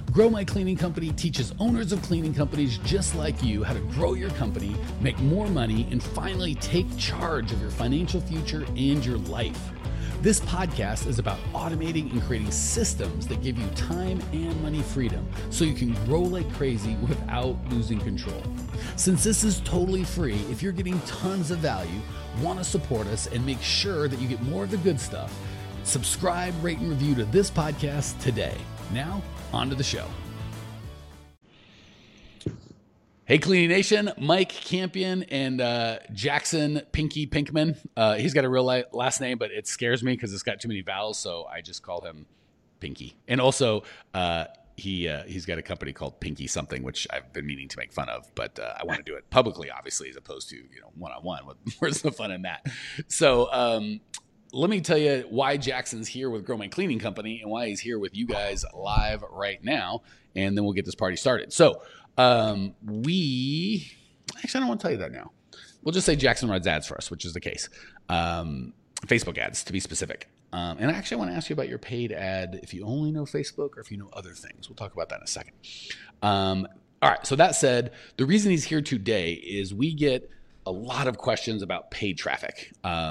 Grow My Cleaning Company teaches owners of cleaning companies just like you how to grow your company, make more money, and finally take charge of your financial future and your life. This podcast is about automating and creating systems that give you time and money freedom so you can grow like crazy without losing control. Since this is totally free, if you're getting tons of value, want to support us, and make sure that you get more of the good stuff, subscribe, rate, and review to this podcast today. Now, on to the show. Hey, Cleaning Nation, Mike Campion and Jackson Pinky Pinkman. He's got a real last name, but it scares me because it's got too many vowels, so I just call him Pinky. And also, he's got a company called Pinky Something, which I've been meaning to make fun of, but I want to do it publicly, obviously, as opposed to one-on-one. Where's the fun in that? So let me tell you why Jackson's here with Grow My Cleaning Company and why he's here with you guys live right now, and then we'll get this party started. So actually, I don't want to tell you that now. We'll just say Jackson runs ads for us, which is the case. Facebook ads, to be specific. And I actually want to ask you about your paid ad, if you only know Facebook or if you know other things. We'll talk about that in a second. All right. So that said, the reason he's here today is we get a lot of questions about paid traffic.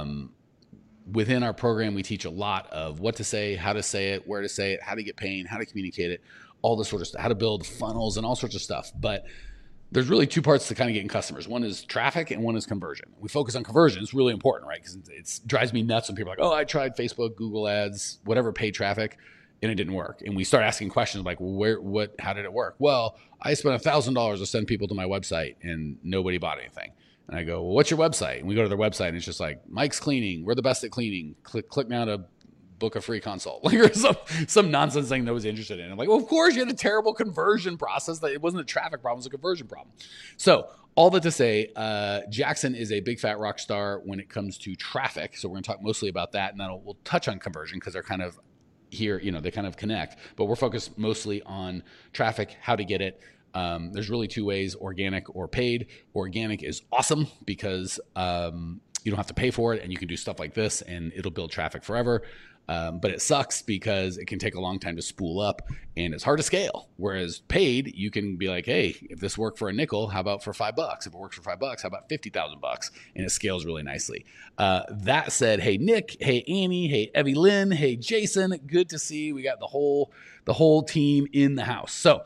Within our program, we teach a lot of what to say, how to say it, where to say it, how to get paid, how to communicate it, all this sort of stuff, how to build funnels and all sorts of stuff. But there's really two parts to kind of getting customers. One is traffic and one is conversion. We focus on conversion. It's really important, right? Because it drives me nuts when people are like, oh, I tried Facebook, Google ads, whatever paid traffic, and it didn't work. And we start asking questions like, how did it work? Well, I spent $1,000 to send people to my website and nobody bought anything. And I go, well, what's your website? And we go to their website and it's just like, Mike's Cleaning. We're the best at cleaning. Click now to book a free consult. Like, or some nonsense thing that was interested in. I'm like, well, of course you had a terrible conversion process. That it wasn't a traffic problem, it was a conversion problem. So all that to say, Jackson is a big fat rock star when it comes to traffic. So we're going to talk mostly about that, and then we'll touch on conversion because they're kind of here, they kind of connect. But we're focused mostly on traffic, how to get it. There's really two ways, organic or paid. Organic is awesome because you don't have to pay for it and you can do stuff like this and it'll build traffic forever. But it sucks because it can take a long time to spool up and it's hard to scale. Whereas paid, you can be like, hey, if this worked for a nickel, how about for $5? If it works for $5, how about $50,000? And it scales really nicely. That said, hey, Nick, hey, Annie, hey, Evie Lynn, hey, Jason, good to see you. We got the whole team in the house. So,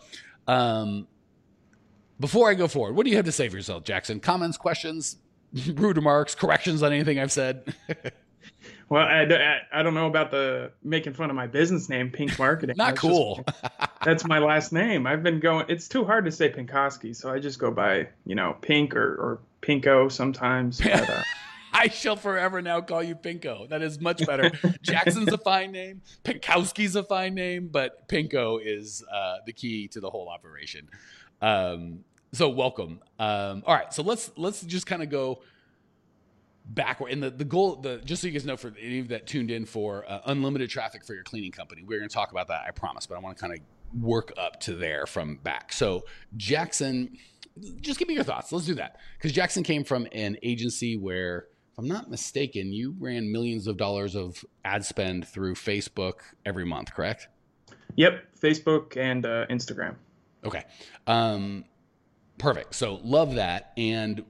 before I go forward, what do you have to say for yourself, Jackson? Comments, questions, rude remarks, corrections on anything I've said? Well, I don't know about the making fun of my business name, Pink Marketing. Not cool. That's my last name. I've been going, it's too hard to say Pinkowski, so I just go by, Pink or Pinko sometimes. But, I shall forever now call you Pinko. That is much better. Jackson's a fine name. Pinkowski's a fine name, but Pinko is the key to the whole operation. So welcome. All right. So let's just kind of go backward. And the goal, just so you guys know, for any of that tuned in for unlimited traffic for your cleaning company, we're going to talk about that, I promise, but I want to kind of work up to there from back. So Jackson, just give me your thoughts. Let's do that. Because Jackson came from an agency where, if I'm not mistaken, you ran millions of dollars of ad spend through Facebook every month, correct? Yep. Facebook and Instagram. Okay. Perfect. So love that. And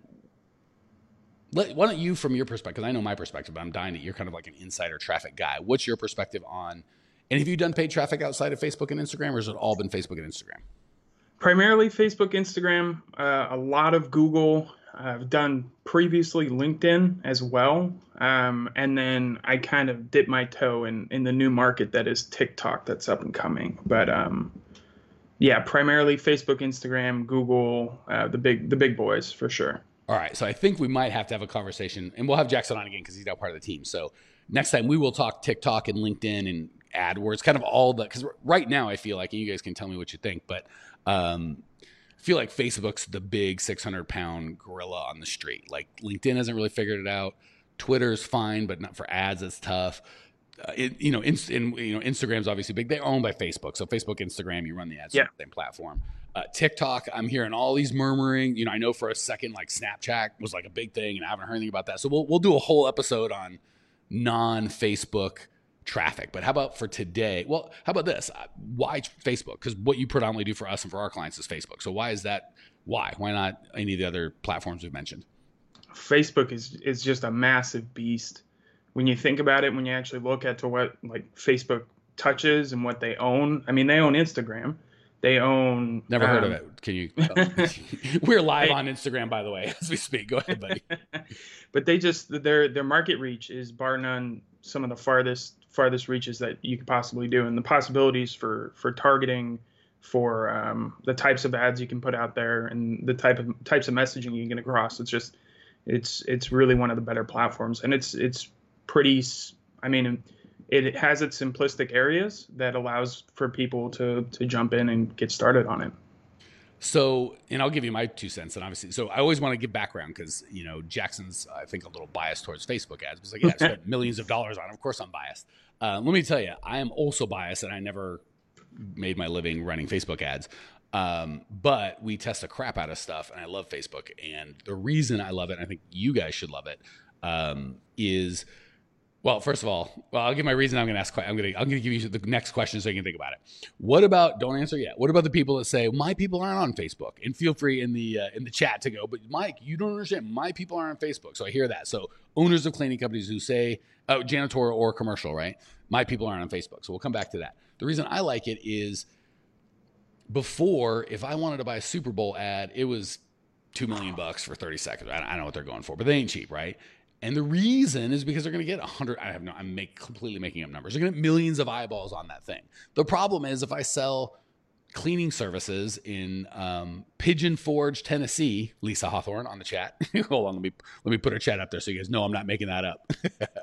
why don't you, from your perspective, I know my perspective, but I'm dying that you're kind of like an insider traffic guy. What's your perspective on, and have you done paid traffic outside of Facebook and Instagram, or has it all been Facebook and Instagram? Primarily Facebook, Instagram, a lot of Google. I've done previously LinkedIn as well. And then I kind of dipped my toe in the new market that is TikTok that's up and coming. But yeah, primarily Facebook, Instagram, Google, the big boys for sure. All right. So I think we might have to have a conversation, and we'll have Jackson on again because he's now part of the team. So next time we will talk TikTok and LinkedIn and AdWords, kind of all the, because right now I feel like, and you guys can tell me what you think, but I feel like Facebook's the big 600-pound gorilla on the street. Like LinkedIn hasn't really figured it out. Twitter's fine, but not for ads. It's tough. Instagram's obviously big. They're owned by Facebook. So Facebook, Instagram, you run the ads on the same platform. TikTok, I'm hearing all these murmuring. I know for a second, like Snapchat was like a big thing, and I haven't heard anything about that. So we'll do a whole episode on non-Facebook traffic. But how about for today? Well, how about this? Why Facebook? Because what you predominantly do for us and for our clients is Facebook. So why is that? Why not any of the other platforms we've mentioned? Facebook is just a massive beast. When you think about it, when you actually look at to what like Facebook touches and what they own. I mean, they own Instagram. They own. Never heard of it. Can you? We're live on Instagram, by the way, as we speak. Go ahead, buddy. But they just their market reach is bar none some of the farthest reaches that you could possibly do, and the possibilities for targeting, for the types of ads you can put out there, and the types of messaging you can get across. It's really one of the better platforms, and it's pretty. I mean, it has its simplistic areas that allows for people to jump in and get started on it. So, and I'll give you my 2 cents. And obviously, so I always want to give background because, Jackson's, I think, a little biased towards Facebook ads. It's like, yeah, I spent millions of dollars on it. Of course I'm biased. Let me tell you, I am also biased, and I never made my living running Facebook ads. But we test the crap out of stuff, and I love Facebook. And the reason I love it, and I think you guys should love it, is... Well, first of all, I'll give my reason. I'm going to give you the next question so you can think about it. What about? Don't answer yet. What about the people that say my people aren't on Facebook? And feel free in the chat to go. But Mike, you don't understand. My people aren't on Facebook. So I hear that. So owners of cleaning companies who say janitorial or commercial, right? My people aren't on Facebook. So we'll come back to that. The reason I like it is before, if I wanted to buy a Super Bowl ad, it was $2 million for 30 seconds. I don't know what they're going for, but they ain't cheap, right? And the reason is because they're going to get 100. I'm completely making up numbers. They're going to get millions of eyeballs on that thing. The problem is if I sell cleaning services in Pigeon Forge, Tennessee, Lisa Hawthorne on the chat. Hold on, let me put her chat up there so you guys know I'm not making that up.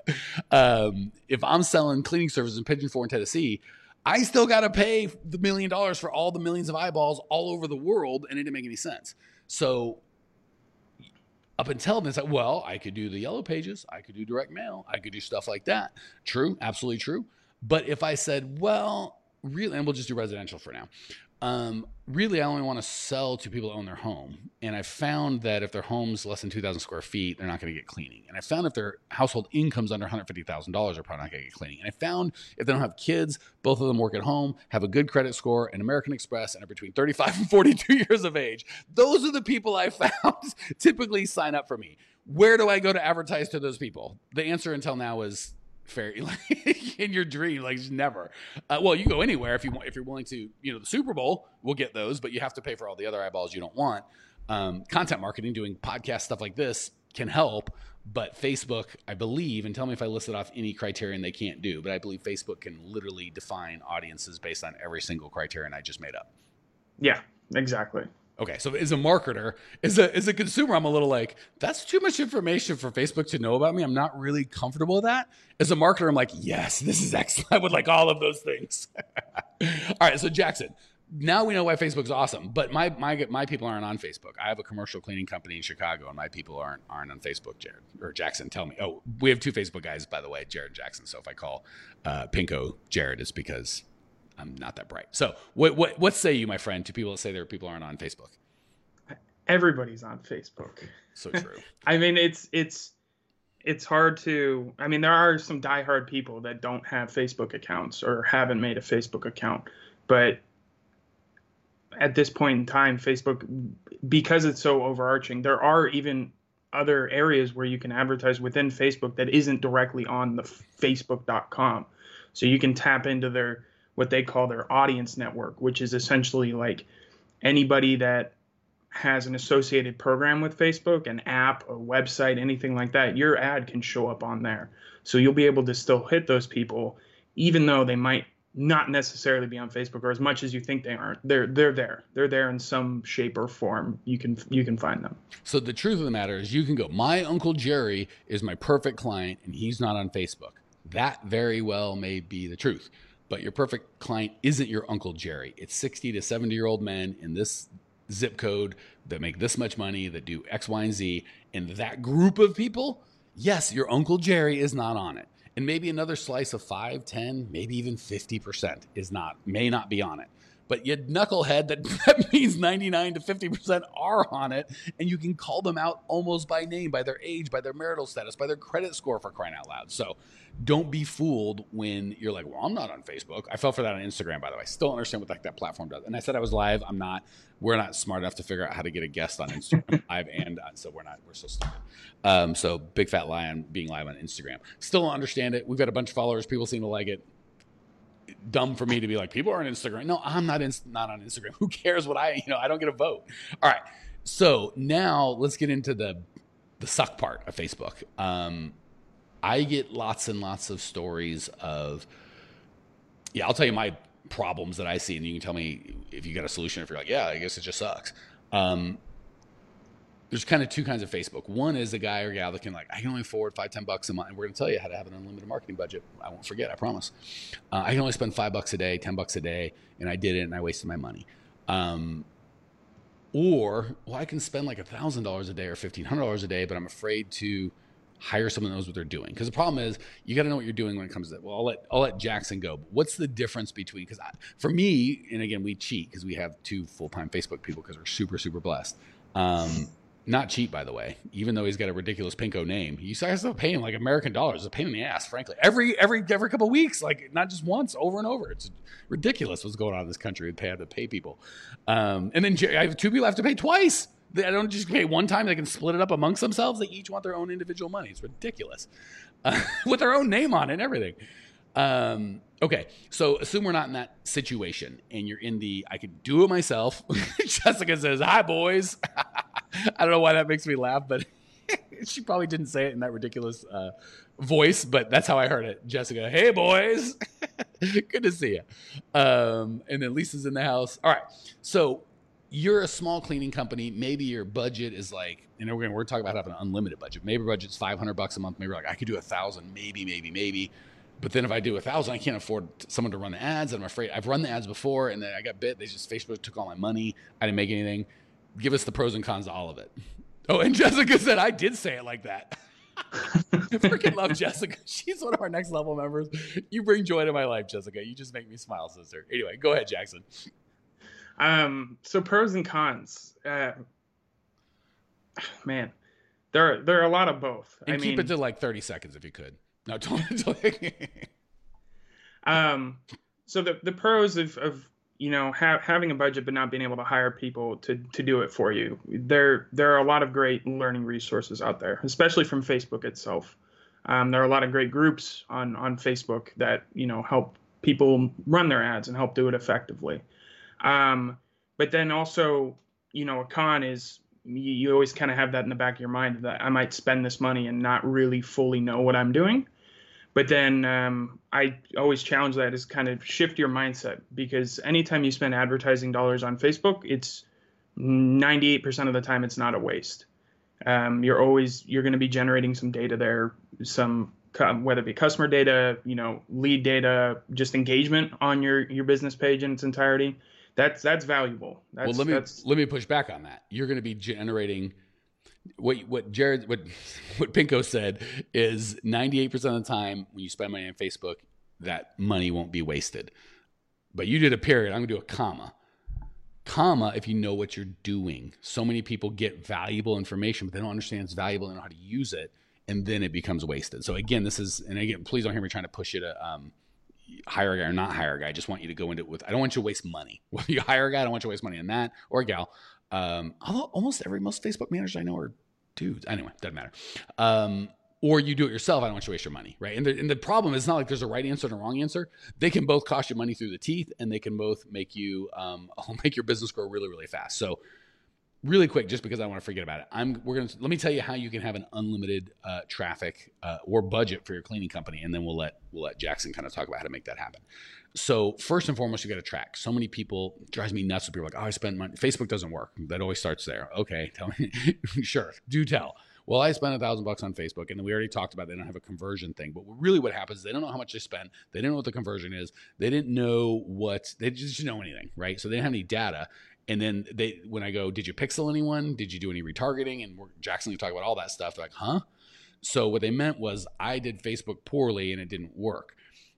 If I'm selling cleaning services in Pigeon Forge, Tennessee, I still got to pay the $1 million for all the millions of eyeballs all over the world, and it didn't make any sense. So up until then, it's like, well, I could do the yellow pages. I could do direct mail. I could do stuff like that. True. Absolutely true. But if I said, well, really, and we'll just do residential for now. Really, I only want to sell to people that own their home. And I found that if their home's less than 2,000 square feet, they're not going to get cleaning. And I found if their household income's under $150,000, they're probably not going to get cleaning. And I found if they don't have kids, both of them work at home, have a good credit score, and American Express, and are between 35 and 42 years of age, those are the people I found typically sign up for me. Where do I go to advertise to those people? The answer until now is fair, like in your dream, like never. Well, you go anywhere if you're willing to. The Super Bowl, we'll get those, but you have to pay for all the other eyeballs you don't want. Content marketing, doing podcast stuff like this can help, but Facebook, I believe, and tell me if I listed off any criterion they can't do, but I believe Facebook can literally define audiences based on every single criterion I just made up. Yeah, exactly. Okay, so as a marketer, as a consumer, I'm a little like, that's too much information for Facebook to know about me. I'm not really comfortable with that. As a marketer, I'm like, yes, this is excellent. I would like all of those things. All right, so Jackson, now we know why Facebook's awesome, but my people aren't on Facebook. I have a commercial cleaning company in Chicago, and my people aren't on Facebook. Jared or Jackson, tell me. Oh, we have 2 Facebook guys, by the way, Jared and Jackson. So if I call Pinko Jared, it's because I'm not that bright. So what say you, my friend, to people that say their people aren't on Facebook? Everybody's on Facebook. So true. I mean, it's hard to. I mean, there are some diehard people that don't have Facebook accounts or haven't made a Facebook account, but at this point in time, Facebook, because it's so overarching, there are even other areas where you can advertise within Facebook that isn't directly on the Facebook.com. So you can tap into what they call their audience network, which is essentially like anybody that has an associated program with Facebook, an app, a website, anything like that, your ad can show up on there. So you'll be able to still hit those people, even though they might not necessarily be on Facebook, or as much as you think they aren't. They're there. They're there in some shape or form. You can find them. So the truth of the matter is, you can go, my Uncle Jerry is my perfect client, and he's not on Facebook. That very well may be the truth. But your perfect client isn't your Uncle Jerry. It's 60 to 70-year-old men in this zip code that make this much money, that do X, Y, and Z. And that group of people, yes, your Uncle Jerry is not on it. And maybe another slice of 5, 10, maybe even 50% may not be on it. but you knucklehead, that means 99 to 50% are on it, and you can call them out almost by name, by their age, by their marital status, by their credit score, for crying out loud. So don't be fooled when you're like, well, I'm not on Facebook. I fell for that on Instagram, by the way. Still don't understand what that platform does. And I said I was live. I'm not. We're not smart enough to figure out how to get a guest on Instagram live, and so we're so stupid. So big fat lie on being live on Instagram. Still don't understand it. We've got a bunch of followers. People seem to like it. Dumb for me to be like, people are on Instagram. No, I'm not on Instagram. Who cares what I don't get a vote. All right. So now let's get into the suck part of Facebook. I get lots and lots of stories of, I'll tell you my problems that I see, and you can tell me if you got a solution. If you're like, yeah, I guess it just sucks. There's kind of two kinds of Facebook. One is a guy or gal that can I can only afford $5-10 a month, and we're going to tell you how to have an unlimited marketing budget. I won't forget, I promise. I can only spend $5 a day, $10 a day, and I did it, and I wasted my money. Or I can spend like $1,000 a day or $1,500 a day, but I'm afraid to hire someone that knows what they're doing. Because the problem is, you got to know what you're doing when it comes to that. Well, I'll let Jackson go. But what's the difference between? Because for me, and again, we cheat because we have 2 full-time Facebook people because we're super, super blessed. Not cheap, by the way. Even though he's got a ridiculous Pinko name, you have to pay him like American dollars. It's a pain in the ass, frankly. Every couple of weeks, not just once, over and over. It's ridiculous what's going on in this country. They have to pay people, and then I have 2 people I have to pay twice. They don't just pay one time. They can split it up amongst themselves. They each want their own individual money. It's ridiculous, with their own name on it and everything. Okay, so assume we're not in that situation, and you're in I could do it myself. Jessica says, "Hi, boys." I don't know why that makes me laugh, but she probably didn't say it in that ridiculous voice, but that's how I heard it. Jessica, "Hey, boys." Good to see you. And then Lisa's in the house. All right, so you're a small cleaning company. Maybe your budget is we're talking about having an unlimited budget. Maybe your budget's $500 a month. Maybe I could do 1,000, maybe. But then if I do 1,000, I can't afford someone to run the ads. And I'm afraid I've run the ads before, and then I got bit. Facebook took all my money. I didn't make anything. Give us the pros and cons to all of it. Oh, and Jessica said I did say it like that. I freaking love Jessica. She's one of our next level members. You bring joy to my life, Jessica. You just make me smile, sister. Anyway, go ahead, Jackson. So pros and cons. Man, there are a lot of both. And keep it to 30 seconds if you could. No, don't. So the pros of having a budget but not being able to hire people to do it for you. There are a lot of great learning resources out there, especially from Facebook itself. There are a lot of great groups on Facebook that help people run their ads and help do it effectively. But then also, a con is you always kind of have that in the back of your mind that I might spend this money and not really fully know what I'm doing. But then I always challenge that is kind of shift your mindset, because anytime you spend advertising dollars on Facebook, it's 98% of the time it's not a waste. You're going to be generating some data there, whether it be customer data, lead data, just engagement on your business page in its entirety. That's valuable. Let me push back on that. You're going to be generating. What Pinko said is 98% of the time when you spend money on Facebook, that money won't be wasted. But you did a period. I'm going to do a comma. Comma, if you know what you're doing. So many people get valuable information, but they don't understand it's valuable and know how to use it, and then it becomes wasted. So again, please don't hear me trying to push you to hire a guy or not hire a guy. I just want you to go into it with, I don't want you to waste money. Whether you hire a guy, I don't want you to waste money on that, or a gal. Although most Facebook managers I know are dudes. Anyway, doesn't matter. Or you do it yourself. I don't want you to waste your money, right? And the problem is not like there's a right answer and a wrong answer. They can both cost you money through the teeth, and they can both make you make your business grow really, really fast. So really quick, just because I want to forget about it, let me tell you how you can have an unlimited traffic or budget for your cleaning company, and then we'll let Jackson kind of talk about how to make that happen. So first and foremost, you got to track. So many people, it drives me nuts when people are like, "Oh, I spent money." Facebook doesn't work. That always starts there. Okay, tell me. Sure, do tell. Well, I spent $1,000 on Facebook, and then we already talked about they don't have a conversion thing. But really, what happens is they don't know how much they spent. They didn't know what the conversion is. They didn't know they just didn't know anything, right? So they didn't have any data. And then when I go, did you pixel anyone? Did you do any retargeting? And Jackson, you talk about all that stuff. They're like, huh? So what they meant was I did Facebook poorly and it didn't work.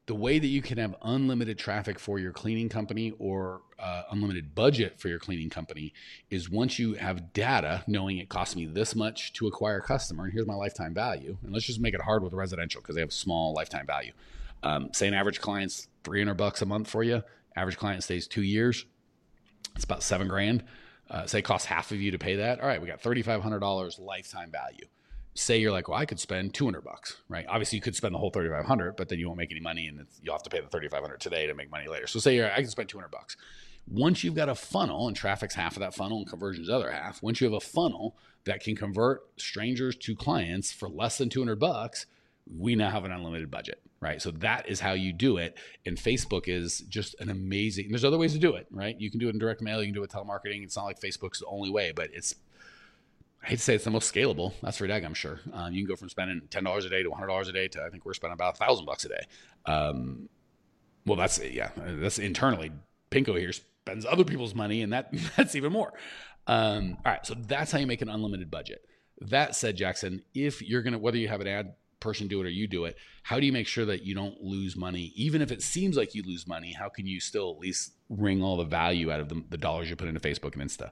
the way that you can have unlimited traffic for your cleaning company or unlimited budget for your cleaning company is once you have data knowing it costs me this much to acquire a customer, and here's my lifetime value. And let's just make it hard with residential because they have small lifetime value. Say an average client's $300 a month for you. Average client stays 2 years. It's about $7,000. Say it costs half of you to pay that. All right, we got $3,500 lifetime value. Say you're like, well, I could spend $200, right? Obviously, you could spend the whole $3,500, but then you won't make any money, and you'll have to pay the $3,500 today to make money later. So say I can spend $200. Once you've got a funnel, and traffic's half of that funnel, and conversion's the other half. Once you have a funnel that can convert strangers to clients for less than $200, we now have an unlimited budget, right? So that is how you do it. And Facebook is just an amazing. There's other ways to do it, right? You can do it in direct mail. You can do it with telemarketing. It's not like Facebook's the only way, but I hate to say it's the most scalable. That's for dag, I'm sure. You can go from spending $10 a day to $100 a day to I think we're spending about $1,000 a day. Well, that's internally. Pinko here spends other people's money, and that's even more. All right, so that's how you make an unlimited budget. That said, Jackson, if you're gonna, whether you have an ad person do it or you do it, how do you make sure that you don't lose money? Even if it seems like you lose money, how can you still at least wring all the value out of the dollars you put into Facebook and Insta?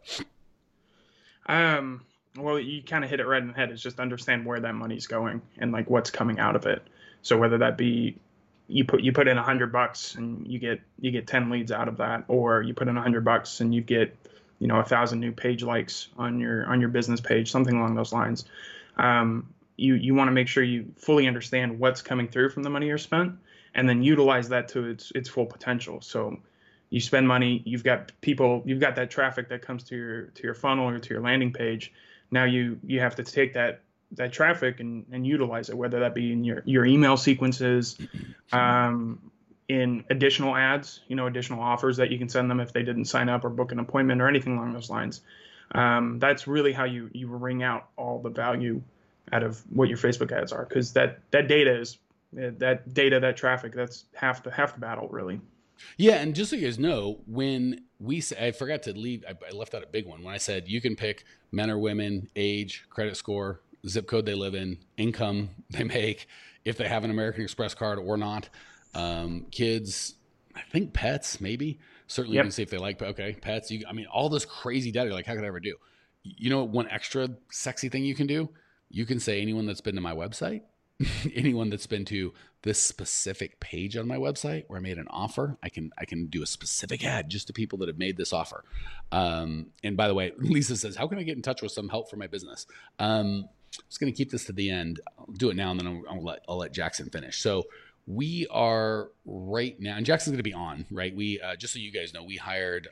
Well, you kind of hit it right in the head. Is just understand where that money's going and like what's coming out of it. So whether that be you put in $100 and you get 10 leads out of that, or you put in $100 and you get 1,000 new page likes on your business page, something along those lines. You want to make sure you fully understand what's coming through from the money you're spent, and then utilize that to its full potential. So you spend money, you've got that traffic that comes to your funnel or to your landing page. Now you have to take that traffic and utilize it, whether that be in your email sequences, in additional ads, additional offers that you can send them if they didn't sign up or book an appointment or anything along those lines. That's really how you wring out all the value out of what your Facebook ads are, because that traffic, that's half the battle, really. Yeah, and just so you guys know, when I forgot to leave, I left out a big one. When I said you can pick men or women, age, credit score, zip code they live in, income they make, if they have an American Express card or not, kids, I think pets, maybe. Certainly, yep. You can see if they like, pets. All this crazy data, like, how could I ever do? One extra sexy thing you can do? You can say anyone that's been to my website, anyone that's been to this specific page on my website where I made an offer, I can do a specific ad just to people that have made this offer. And by the way, Lisa says, how can I get in touch with some help for my business? I'm just going to keep this to the end. I'll do it now, and then I'll let Jackson finish. So we are right now, and Jackson's going to be on, right? We, just so you guys know, we hired,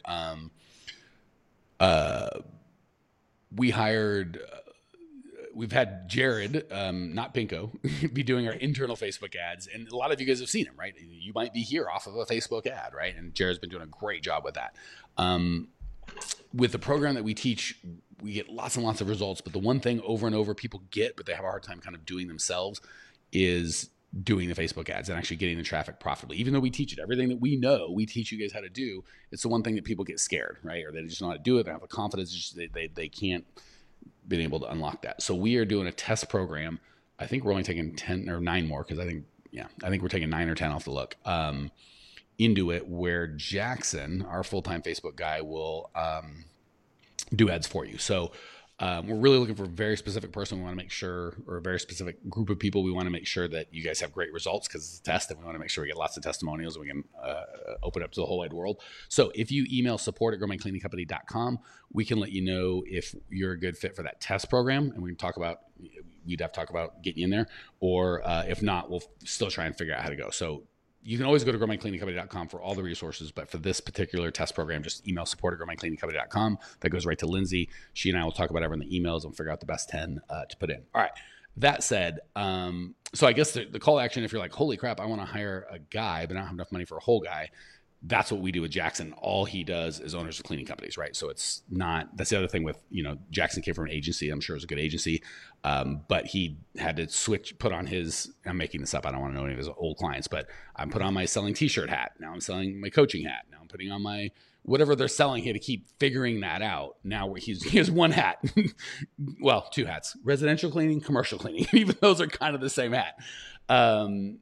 we've had Jared, not Pinko, be doing our internal Facebook ads. And a lot of you guys have seen him, right? You might be here off of a Facebook ad, right? And Jared's been doing a great job with that. With the program that we teach, we get lots and lots of results. But the one thing over and over people get, but they have a hard time kind of doing themselves, is doing the Facebook ads and actually getting the traffic profitably. Even though we teach it, everything that we know, we teach you guys how to do. It's the one thing that people get scared, right? Or they just don't know how to do it. They don't have the confidence. Just they can't been able to unlock that. So we are doing a test program. I think we're only taking 10 or 9 more, because I think we're taking 9 or 10 off the look, into it, where Jackson, our full-time Facebook guy, will do ads for you. So we're really looking for a very specific person. We want to make sure, or a very specific group of people. We want to make sure that you guys have great results, because it's a test, and we want to make sure we get lots of testimonials and we can open up to the whole wide world. So if you email support@growmycleaningcompany.com, we can let you know if you're a good fit for that test program, and we can talk about, we'd have to talk about getting you in there, or if not, we'll still try and figure out how to go. So you can always go to growmycleaningcompany.com for all the resources, but for this particular test program, just email support@growmycleaningcompany.com. That goes right to Lindsay. She and I will talk about everything in the emails and figure out the best 10 to put in. All right. That said, so I guess the call to action, if you're like, holy crap, I want to hire a guy, but I don't have enough money for a whole guy, that's what we do with Jackson. All he does is owners of cleaning companies, right? So it's not, that's the other thing with, Jackson came from an agency. I'm sure it was a good agency. But he had to put on his, I'm making this up, I don't want to know any of his old clients, but I'm put on my selling t-shirt hat. Now I'm selling my coaching hat. Now I'm putting on my, whatever they're selling. He had to keep figuring that out. Now he has one hat, well, 2 hats, residential cleaning, commercial cleaning. Even those are kind of the same hat.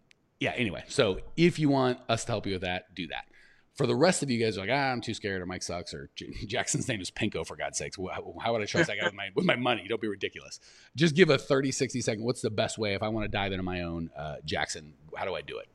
Yeah. Anyway, so if you want us to help you with that, do that. For the rest of you guys, are like, I'm too scared, or Mike sucks, or Jackson's name is Pinko, for God's sakes. How would I trust that guy with my money? Don't be ridiculous. Just give a 30, 60 second. What's the best way if I want to dive into my own Jackson? How do I do it?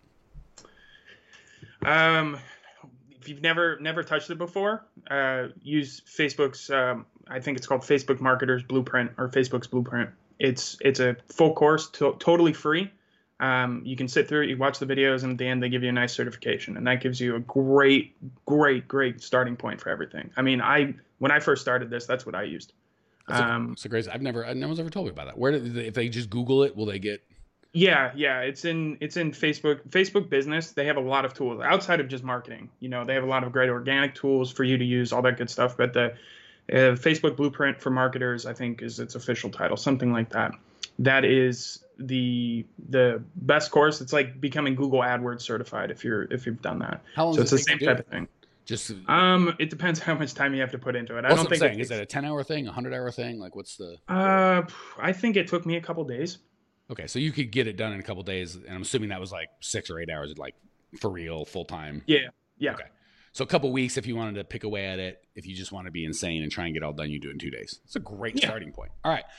If you've never touched it before, use Facebook's. I think it's called Facebook Marketers Blueprint, or Facebook's Blueprint. It's a full course, totally free. You can sit through it, you watch the videos, and at the end they give you a nice certification, and that gives you a great starting point for everything. I mean, when I first started this, that's what I used. It's a great. No one's ever told me about that. Where if they just Google it, will they get? Yeah, it's in Facebook Business. They have a lot of tools outside of just marketing. You know, they have a lot of great organic tools for you to use, all that good stuff. But the Facebook Blueprint for Marketers, I think, is its official title, something like that. That is the best course. It's like becoming Google AdWords certified if you've done that. How long? So it's the same type of thing. Just it depends how much time you have to put into it. I don't think is that a 10-hour thing, a 100-hour thing? Like, what's the? I think it took me a couple days. Okay, so you could get it done in a couple days, and I'm assuming that was like 6 or 8 hours, like for real, full time. Yeah. Okay, so a couple weeks if you wanted to pick away at it. If you just want to be insane and try and get it all done, you do it in 2 days. It's a great starting point. All right,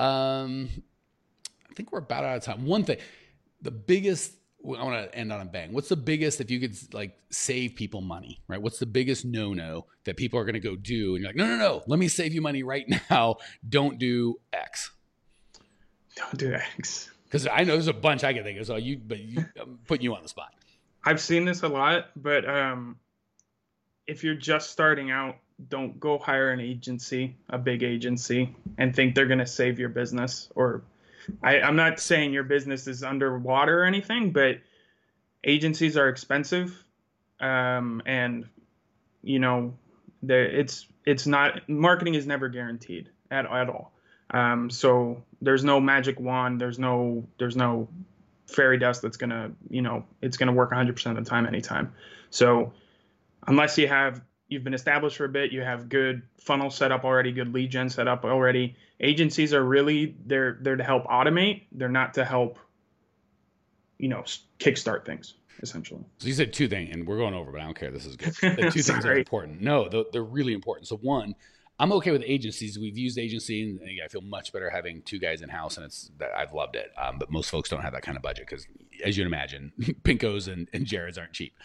I think we're about out of time. One thing, the biggest. I want to end on a bang. What's the biggest, if you could like save people money, right? What's the biggest no that people are going to go do? And you're like, no, let me save you money right now. Don't do X. Don't do X. Because I know there's a bunch I can think of. So I'm putting you on the spot. I've seen this a lot, but if you're just starting out, don't go hire an agency, a big agency, and think they're going to save your business. Or I'm not saying your business is underwater or anything, but agencies are expensive, and you know, it's not, marketing is never guaranteed at all. So there's no magic wand. There's no fairy dust that's gonna, it's gonna work 100% of the time, anytime. So unless you've been established for a bit, you have good funnel set up already, good lead gen set up already. Agencies are really, they're to help automate. They're not to help, kickstart things, essentially. So you said two things, and we're going over, but I don't care. This is good. The two things are important. No, they're really important. So one, I'm okay with agencies. We've used agencies, and I feel much better having 2 guys in house, and I've loved it. But most folks don't have that kind of budget because, as you can imagine, Pinkos and Jareds aren't cheap.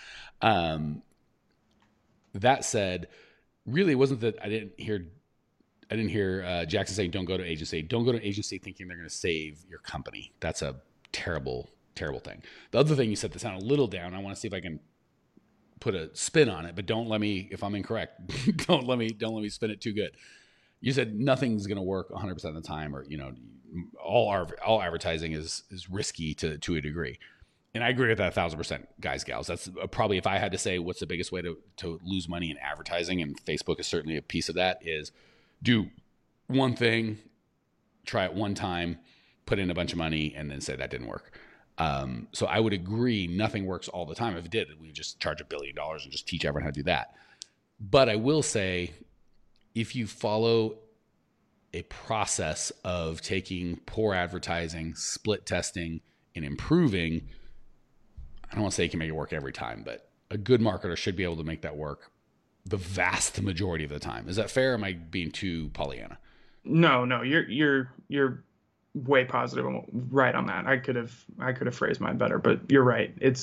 That said, really, it wasn't that I didn't hear Jackson saying don't go to agency. Don't go to agency thinking they're going to save your company. That's a terrible, terrible thing. The other thing you said that sounded a little down. I want to see if I can put a spin on it, but don't let me, if I'm incorrect, don't let me spin it too good. You said nothing's going to work 100% of the time, or all advertising is risky to a degree. And I agree with that 1,000%, guys, gals. That's probably, if I had to say what's the biggest way to lose money in advertising, and Facebook is certainly a piece of that, is do one thing, try it one time, put in a bunch of money, and then say that didn't work. So I would agree nothing works all the time. If it did, we would just charge $1 billion and just teach everyone how to do that. But I will say, if you follow a process of taking poor advertising, split testing, and improving, I don't want to say you can make it work every time, but a good marketer should be able to make that work the vast majority of the time. Is that fair? Or am I being too Pollyanna? No, you're way positive and right on that. I could have phrased mine better, but you're right. It's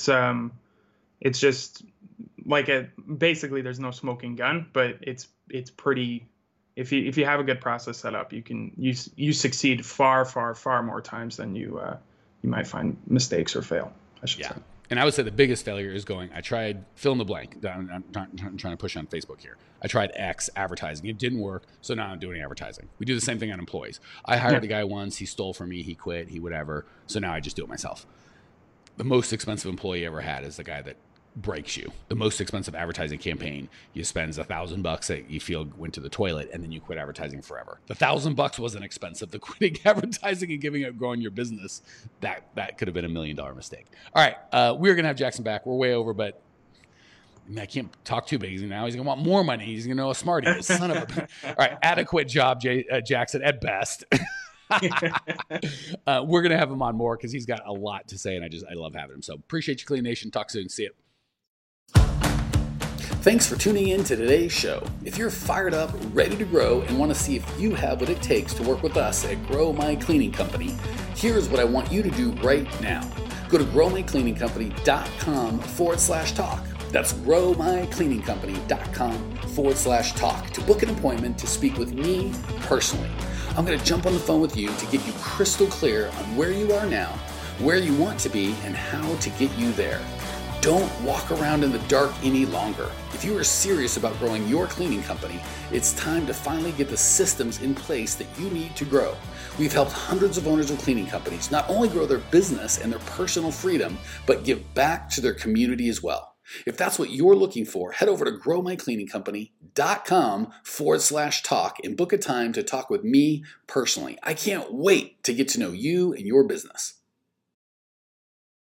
just like basically there's no smoking gun, but it's pretty. If you have a good process set up, you succeed far more times than you might find mistakes or fail, I should say. And I would say the biggest failure is I tried fill in the blank. I'm trying to push on Facebook here. I tried X advertising. It didn't work. So now I'm doing advertising. We do the same thing on employees. I hired a guy once. He stole from me. He quit. He whatever. So now I just do it myself. The most expensive employee I ever had is the guy that breaks you. The most expensive advertising campaign, you spend $1,000 that you feel went to the toilet, and then you quit advertising forever. The $1,000 wasn't expensive. The quitting advertising and giving up growing your business, that could have been $1 million mistake. All right, we're gonna have Jackson back. We're way over, but I can't talk too big now. He's gonna want more money. He's gonna know how smart he is. Son of a. All right, adequate job, Jackson, at best. We're going to have him on more because he's got a lot to say, and I love having him. So appreciate you, Clean Nation. Talk soon. See you. Thanks for tuning in to today's show. If you're fired up, ready to grow, and want to see if you have what it takes to work with us at Grow My Cleaning Company, here's what I want you to do right now. Go to growmycleaningcompany.com/talk. That's growmycleaningcompany.com/talk to book an appointment to speak with me personally. I'm going to jump on the phone with you to get you crystal clear on where you are now, where you want to be, and how to get you there. Don't walk around in the dark any longer. If you are serious about growing your cleaning company, it's time to finally get the systems in place that you need to grow. We've helped hundreds of owners of cleaning companies not only grow their business and their personal freedom, but give back to their community as well. If that's what you're looking for, head over to growmycleaningcompany.com/talk and book a time to talk with me personally. I can't wait to get to know you and your business.